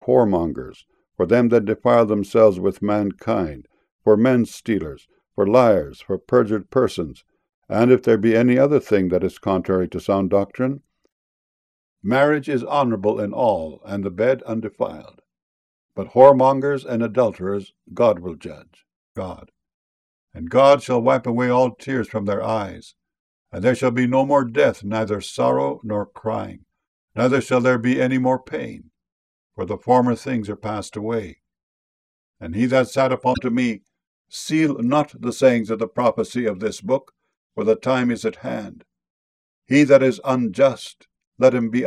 whoremongers, for them that defile themselves with mankind, for men stealers, for liars, for perjured persons, and if there be any other thing that is contrary to sound doctrine. Marriage is honorable in all, and the bed undefiled. But whoremongers and adulterers God will judge. God. And God shall wipe away all tears from their eyes, and there shall be no more death, neither sorrow nor crying, neither shall there be any more pain, for the former things are passed away. And he that said unto me, Seal not the sayings of the prophecy of this book, for the time is at hand. He that is unjust, let him be